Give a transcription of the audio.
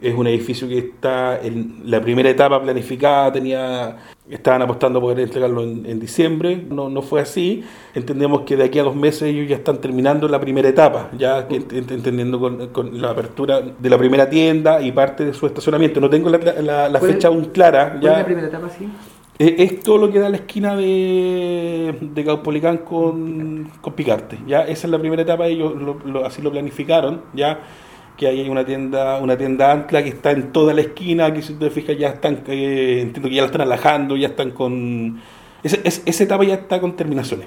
Es un edificio que está en la primera etapa planificada, estaban apostando a poder entregarlo en diciembre, no fue así. Entendemos que de aquí a 2 meses ellos ya están terminando la primera etapa, ya entendiendo con la apertura de la primera tienda y parte de su estacionamiento. No tengo la fecha aún clara. ¿Cuál es la Ya primera etapa, sí? es todo lo que da la esquina de Caupolicán con Picarte. Ya esa es la primera etapa, ellos así lo planificaron, ya que ahí hay una tienda ancla que está en toda la esquina, que si te fijas ya están, entiendo que ya la están alajando, ya están con... esa etapa ya está con terminaciones,